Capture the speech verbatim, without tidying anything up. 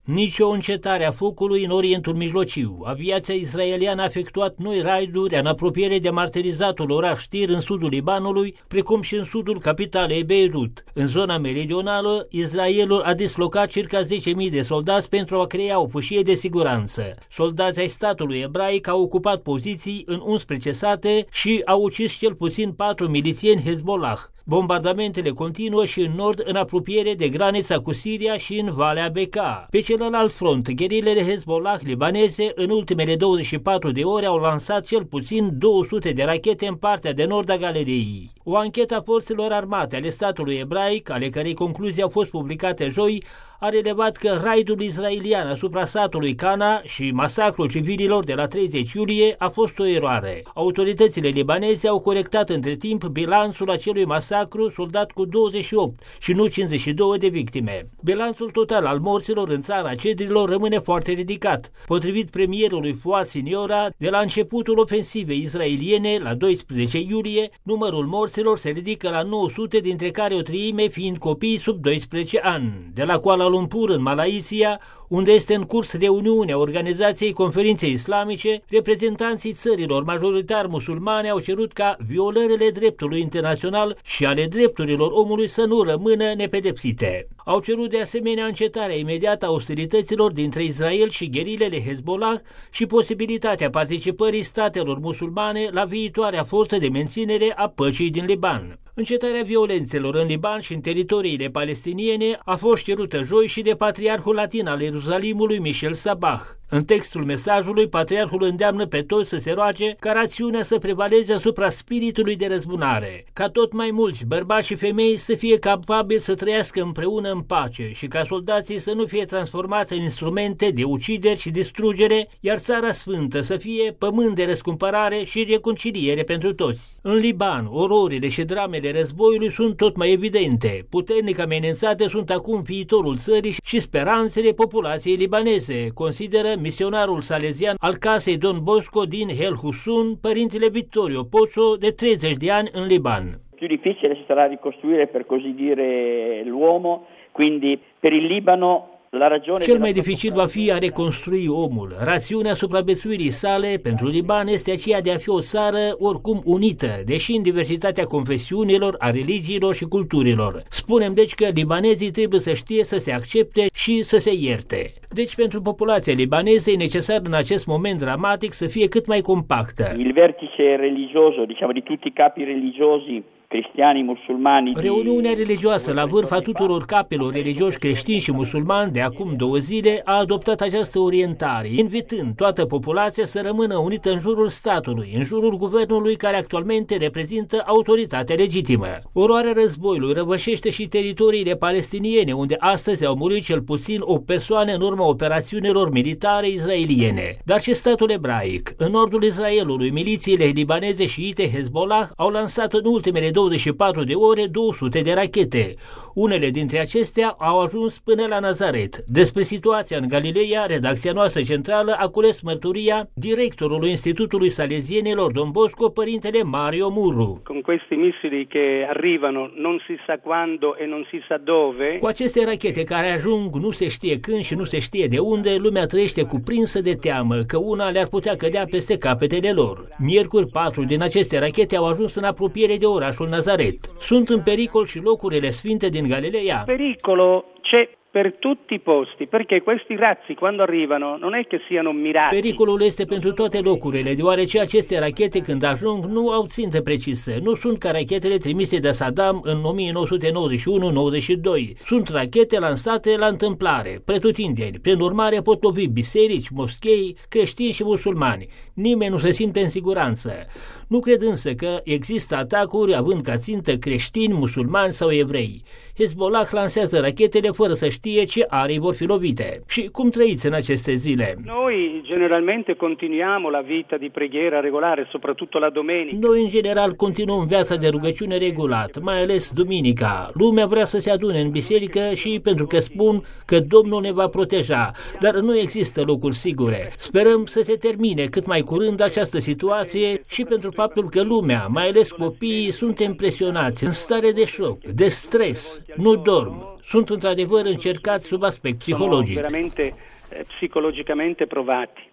Nici o încetare a focului în Orientul Mijlociu. Aviația israeliană a efectuat noi raiduri în apropiere de martirizatul oraș Tir în sudul Libanului, precum și în sudul capitalei Beirut. În zona meridională, Israelul a dislocat circa zece mii de soldați pentru a crea o fâșie de siguranță. Soldații ai statului ebraic au ocupat poziții în unsprezece sate și au ucis cel puțin patru milițieni Hezbollah. Bombardamentele continuă și în nord, în apropiere de granița cu Siria și în Valea Bekaa. Pe celălalt front, gherilele Hezbollah libaneze în ultimele douăzeci și patru de ore au lansat cel puțin două sute de rachete în partea de nord a Galeriei. O anchetă a forțelor armate ale statului ebraic, ale cărei concluzii au fost publicate joi, a relevat că raidul israelian asupra satului Cana și masacrul civililor de la treizeci iulie a fost o eroare. Autoritățile libaneze au corectat între timp bilanțul acelui masacru, soldat cu douăzeci și opt și nu cincizeci și doi de victime. Bilanțul total al morților în țara cedrilor rămâne foarte ridicat. Potrivit premierului Fuad Siniora, de la începutul ofensivei israeliene la doisprezece iulie, numărul morților se ridică la nouă sute, dintre care o treime fiind copii sub doisprezece ani. De la Kuala Lumpur, în Malaysia, unde este în curs reuniunea Organizației Conferinței Islamice, reprezentanții țărilor majoritar musulmane au cerut ca violările dreptului internațional și ale drepturilor omului să nu rămână nepedepsite. Au cerut de asemenea încetarea imediată a ostilităților dintre Israel și gherilele Hezbollah și posibilitatea participării statelor musulmane la viitoarea forță de menținere a păcii din Liban. Încetarea violențelor în Liban și în teritoriile palestiniene a fost cerută joi și de Patriarhul Latin al Ierusalimului, Michel Sabah. În textul mesajului, patriarhul îndeamnă pe toți să se roage ca rațiunea să prevaleze asupra spiritului de răzbunare, ca tot mai mulți bărbați și femei să fie capabili să trăiască împreună în pace și ca soldații să nu fie transformați în instrumente de ucideri și distrugere, iar Țara Sfântă să fie pământ de răscumpărare și reconciliere pentru toți. În Liban, ororile și dramele războiului sunt tot mai evidente. Puternic amenințate sunt acum viitorul țării și speranțele populației libaneze, consideră misionarul salezian al casei Don Bosco din El Hussun, părintele Vittorio Pozzo, de treizeci de ani în Liban. Più difficile sarà ricostruire, per così dire, l'uomo, quindi per il Libano la ragione. Cel mai dificil va fi a reconstrui omul. Rațiunea supraviețuirii sale pentru Liban este aceea de a fi o țară oricum unită, deși în diversitatea confesiunilor, a religiilor și culturilor. Spunem deci că libanezii trebuie să știe să se accepte și să se ierte. Deci pentru populația libaneză e necesar în acest moment dramatic să fie cât mai compactă. Il vertice religioso, diciamo, di tutti i capi religiosi creștiani, musulmani. Reuniunea religioasă la vârf a tuturor capilor religioși creștini și musulmani de acum două zile a adoptat această orientare, invitând toată populația să rămână unită în jurul statului, în jurul guvernului care actualmente reprezintă autoritatea legitimă. Oroarea războiului răvășește și teritoriile palestiniene, unde astăzi au murit cel puțin o persoană în urma operațiunilor militare israeliene. Dar și statul ebraic. În nordul Israelului, milițiile libaneze șiite Hezbollah au lansat în ultimele douăzeci și patru de ore două sute de rachete. Unele dintre acestea au ajuns până la Nazaret. Despre situația în Galileea, redacția noastră centrală a cules mărturia directorului Institutului Salezienilor Don Bosco, părintele Mario Murru. Con questi missili che arrivano non si sa quando e non si sa dove. Cu aceste rachete care ajung nu se știe când și nu se știe de unde, lumea trăiește cuprinsă de teamă că una le-ar putea cădea peste capetele lor. Miercuri, patru din aceste rachete au ajuns în apropiere de orașul Nazaret. Sunt în pericol și locurile sfinte din Galileea. Pericolo c'è per tutti i posti, perché questi razzi quando arrivano non è che siano mirati. Pericolul este pentru toate locurile, deoarece aceste rachete când ajung nu au țintă precisă. Nu sunt ca rachetele trimise de Saddam în o mie nouă sute nouăzeci și unu nouăzeci și doi. Sunt rachete lansate la întâmplare, pretutindeni. Prin urmare pot lovi biserici, moschei, creștini și musulmani. Nimeni nu se simte în siguranță. Nu cred însă că există atacuri având ca țintă creștini, musulmani sau evrei. Hezbollah lansează rachetele fără să știe ce arii vor fi lovite. Și cum trăiți în aceste zile? Noi generalmente continuiamo la vita di preghiera regolare, soprattutto la domenica. Noi în general continuăm viața de rugăciune regulat, mai ales duminica. Lumea vrea să se adune în biserică și pentru că spun că Domnul ne va proteja, dar nu există locuri sigure. Sperăm să se termine cât mai curând această situație și pentru faptul că lumea, mai ales copiii, sunt impresionați, în stare de șoc, de stres, nu dorm, sunt într-adevăr încercați sub aspect psicologic. Sono veramente eh, psicologicamente provati.